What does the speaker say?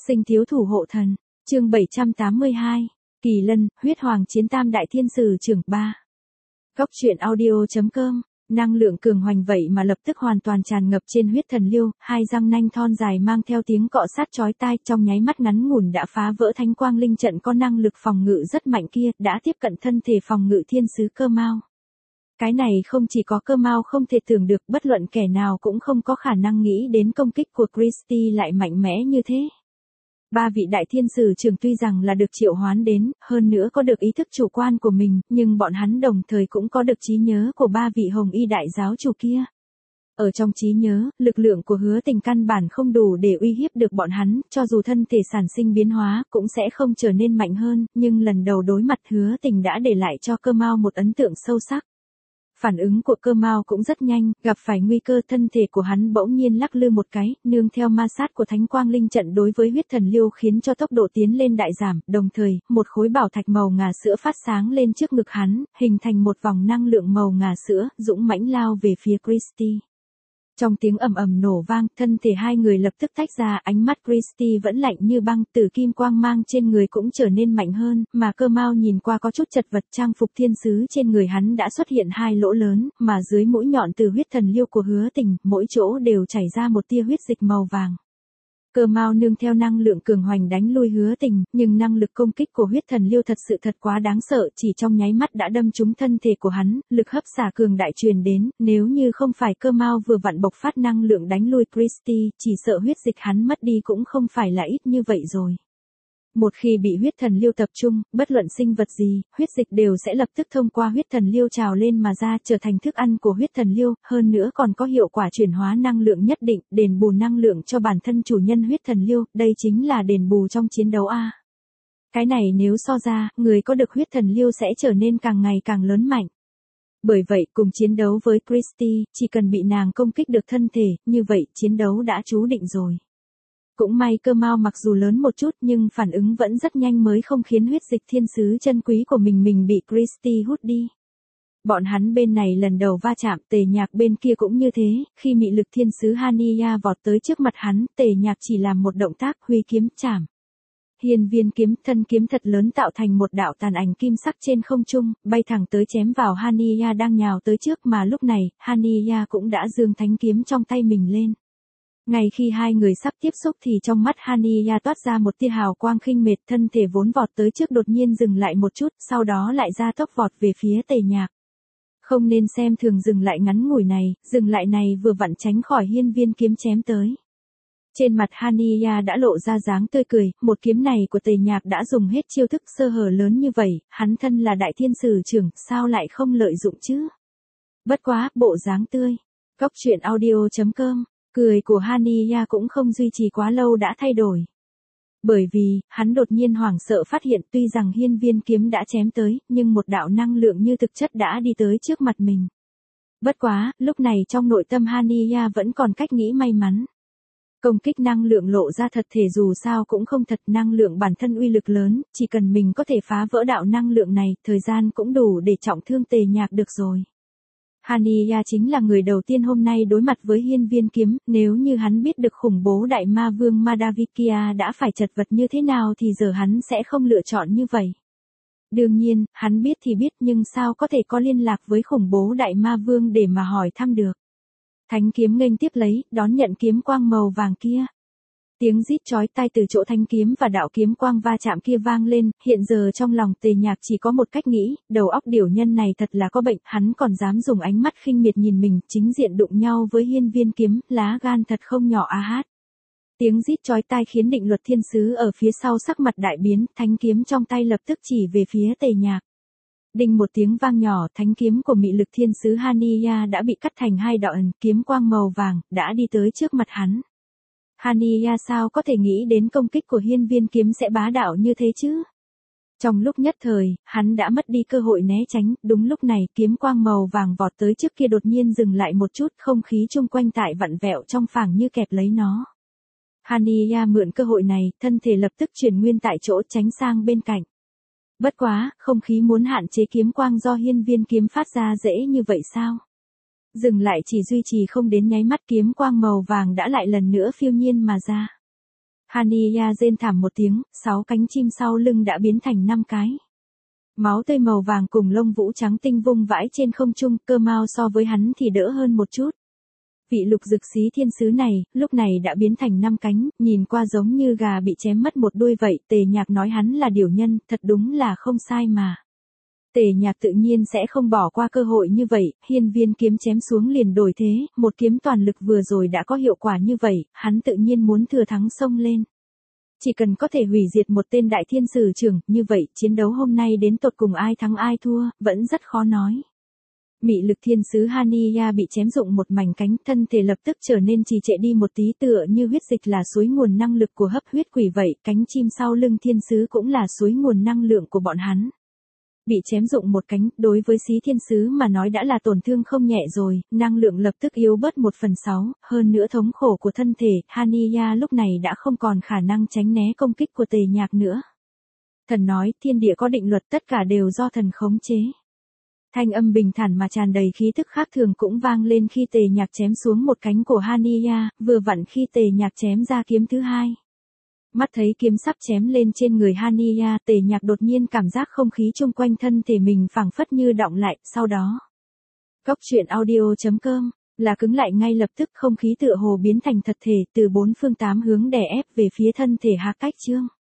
Sinh thiếu thủ hộ thần, chương 782, Kỳ Lân, huyết hoàng chiến tam đại thiên sử trưởng 3. Góc truyện audio.com, năng lượng cường hoành vậy mà lập tức hoàn toàn tràn ngập trên huyết thần liêu, hai răng nanh thon dài mang theo tiếng cọ sát chói tai trong nháy mắt ngắn ngủn đã phá vỡ thánh quang linh trận có năng lực phòng ngự rất mạnh kia, đã tiếp cận thân thể phòng ngự thiên sứ Cơ Mao. Cái này không chỉ có Cơ Mao không thể tưởng được, bất luận kẻ nào cũng không có khả năng nghĩ đến công kích của Christie lại mạnh mẽ như thế. Ba vị đại thiên sử trưởng tuy rằng là được triệu hoán đến, hơn nữa có được ý thức chủ quan của mình, nhưng bọn hắn đồng thời cũng có được trí nhớ của ba vị hồng y đại giáo chủ kia. Ở trong trí nhớ, lực lượng của Hứa Tình căn bản không đủ để uy hiếp được bọn hắn, cho dù thân thể sản sinh biến hóa, cũng sẽ không trở nên mạnh hơn, nhưng lần đầu đối mặt Hứa Tình đã để lại cho Cơ Mao một ấn tượng sâu sắc. Phản ứng của Cơ Mao cũng rất nhanh, gặp phải nguy cơ thân thể của hắn bỗng nhiên lắc lư một cái, nương theo ma sát của thánh quang linh trận đối với huyết thần liêu khiến cho tốc độ tiến lên đại giảm, đồng thời, một khối bảo thạch màu ngà sữa phát sáng lên trước ngực hắn, hình thành một vòng năng lượng màu ngà sữa, dũng mãnh lao về phía Christie. Trong tiếng ầm ầm nổ vang, thân thể hai người lập tức tách ra, ánh mắt Christie vẫn lạnh như băng, tử kim quang mang trên người cũng trở nên mạnh hơn, mà Cơ Mao nhìn qua có chút chật vật, trang phục thiên sứ trên người hắn đã xuất hiện hai lỗ lớn, mà dưới mũi nhọn từ huyết thần liêu của Hứa Tình, mỗi chỗ đều chảy ra một tia huyết dịch màu vàng. Cơ Mao nương theo năng lượng cường hoành đánh lui Hứa Tình, nhưng năng lực công kích của huyết thần liêu thật sự thật quá đáng sợ, chỉ trong nháy mắt đã đâm trúng thân thể của hắn, lực hấp xả cường đại truyền đến, nếu như không phải Cơ Mao vừa vặn bộc phát năng lượng đánh lui Christie, chỉ sợ huyết dịch hắn mất đi cũng không phải là ít như vậy rồi. Một khi bị huyết thần liêu tập trung, bất luận sinh vật gì, huyết dịch đều sẽ lập tức thông qua huyết thần liêu trào lên mà ra, trở thành thức ăn của huyết thần liêu, hơn nữa còn có hiệu quả chuyển hóa năng lượng nhất định, đền bù năng lượng cho bản thân chủ nhân huyết thần liêu, đây chính là đền bù trong chiến đấu a. Cái này nếu so ra, người có được huyết thần liêu sẽ trở nên càng ngày càng lớn mạnh. Bởi vậy, cùng chiến đấu với Christie, chỉ cần bị nàng công kích được thân thể, như vậy, chiến đấu đã chú định rồi. Cũng may Cơ Mao mặc dù lớn một chút nhưng phản ứng vẫn rất nhanh mới không khiến huyết dịch thiên sứ chân quý của mình bị Christie hút đi. Bọn hắn bên này lần đầu va chạm, Tề Nhạc bên kia cũng như thế, khi mị lực thiên sứ Hania vọt tới trước mặt hắn, Tề Nhạc chỉ làm một động tác huy kiếm chảm. Hiên viên kiếm, thân kiếm thật lớn tạo thành một đạo tàn ảnh kim sắc trên không trung, bay thẳng tới chém vào Hania đang nhào tới trước, mà lúc này, Hania cũng đã giương thánh kiếm trong tay mình lên. Ngay khi hai người sắp tiếp xúc thì trong mắt Hania toát ra một tia hào quang khinh mệt, thân thể vốn vọt tới trước đột nhiên dừng lại một chút, sau đó lại ra tốc vọt về phía Tề Nhạc. Không nên xem thường dừng lại ngắn ngủi này, dừng lại này vừa vặn tránh khỏi hiên viên kiếm chém tới. Trên mặt Hania đã lộ ra dáng tươi cười, một kiếm này của Tề Nhạc đã dùng hết chiêu thức sơ hở lớn như vậy, hắn thân là đại thiên sử trưởng, sao lại không lợi dụng chứ? Bất quá, bộ dáng tươi. Góc truyện audio.com. Cười của Hania cũng không duy trì quá lâu đã thay đổi. Bởi vì, hắn đột nhiên hoảng sợ phát hiện tuy rằng hiên viên kiếm đã chém tới, nhưng một đạo năng lượng như thực chất đã đi tới trước mặt mình. Bất quá, lúc này trong nội tâm Hania vẫn còn cách nghĩ may mắn. Công kích năng lượng lộ ra thật thể dù sao cũng không thật, năng lượng bản thân uy lực lớn, chỉ cần mình có thể phá vỡ đạo năng lượng này, thời gian cũng đủ để trọng thương Tề Nhạc được rồi. Hania chính là người đầu tiên hôm nay đối mặt với hiên viên kiếm, nếu như hắn biết được khủng bố đại ma vương Madavikia đã phải chật vật như thế nào thì giờ hắn sẽ không lựa chọn như vậy. Đương nhiên, hắn biết thì biết nhưng sao có thể có liên lạc với khủng bố đại ma vương để mà hỏi thăm được. Thánh kiếm nghênh tiếp lấy, đón nhận kiếm quang màu vàng kia. Tiếng rít chói tai từ chỗ thanh kiếm và đạo kiếm quang va chạm kia vang lên, hiện giờ trong lòng Tề Nhạc chỉ có một cách nghĩ, đầu óc điểu nhân này thật là có bệnh, hắn còn dám dùng ánh mắt khinh miệt nhìn mình, chính diện đụng nhau với hiên viên kiếm, lá gan thật không nhỏ a hát. Tiếng rít chói tai khiến định luật thiên sứ ở phía sau sắc mặt đại biến, thánh kiếm trong tay lập tức chỉ về phía Tề Nhạc. Đinh một tiếng vang nhỏ, thánh kiếm của mị lực thiên sứ Hania đã bị cắt thành hai đoạn, kiếm quang màu vàng, đã đi tới trước mặt hắn. Hania sao có thể nghĩ đến công kích của hiên viên kiếm sẽ bá đạo như thế chứ? Trong lúc nhất thời, hắn đã mất đi cơ hội né tránh, đúng lúc này kiếm quang màu vàng vọt tới trước kia đột nhiên dừng lại một chút, không khí chung quanh tại vặn vẹo trong phảng như kẹp lấy nó. Hania mượn cơ hội này, thân thể lập tức chuyển nguyên tại chỗ tránh sang bên cạnh. Bất quá, không khí muốn hạn chế kiếm quang do hiên viên kiếm phát ra dễ như vậy sao? Dừng lại chỉ duy trì không đến nháy mắt kiếm quang màu vàng đã lại lần nữa phiêu nhiên mà ra. Hania rên thảm một tiếng, 6 cánh chim sau lưng đã biến thành 5 cái. Máu tươi màu vàng cùng lông vũ trắng tinh vung vãi trên không trung, Cơ Mao so với hắn thì đỡ hơn một chút. Vị lục dực xí thiên sứ này, lúc này đã biến thành 5 cánh, nhìn qua giống như gà bị chém mất một đuôi vậy, Tề Nhạc nói hắn là điểu nhân, thật đúng là không sai mà. Tề Nhạc tự nhiên sẽ không bỏ qua cơ hội như vậy, hiên viên kiếm chém xuống liền đổi thế, một kiếm toàn lực vừa rồi đã có hiệu quả như vậy, hắn tự nhiên muốn thừa thắng xông lên. Chỉ cần có thể hủy diệt một tên đại thiên sử trưởng, như vậy, chiến đấu hôm nay đến tột cùng ai thắng ai thua, vẫn rất khó nói. Mị lực thiên sứ Hania bị chém rụng một mảnh cánh, thân thể lập tức trở nên trì trệ đi một tí, tựa như huyết dịch là suối nguồn năng lực của hấp huyết quỷ vậy, cánh chim sau lưng thiên sứ cũng là suối nguồn năng lượng của bọn hắn. Bị chém rụng một cánh, đối với xí thiên sứ mà nói đã là tổn thương không nhẹ rồi, năng lượng lập tức yếu bớt 1/6, hơn nữa thống khổ của thân thể, Hania lúc này đã không còn khả năng tránh né công kích của Tề Nhạc nữa. Thần nói, thiên địa có định luật, tất cả đều do thần khống chế. Thanh âm bình thản mà tràn đầy khí thức khác thường cũng vang lên khi Tề Nhạc chém xuống một cánh của Hania, vừa vặn khi Tề Nhạc chém ra kiếm thứ hai. Mắt thấy kiếm sắp chém lên trên người Hania, Tề Nhạc đột nhiên cảm giác không khí chung quanh thân thể mình phảng phất như đọng lại, sau đó. Cốc truyện audio.com, là cứng lại ngay lập tức, không khí tựa hồ biến thành thật thể, từ 4 phương 8 hướng đè ép về phía thân thể Hạc Cách Trương.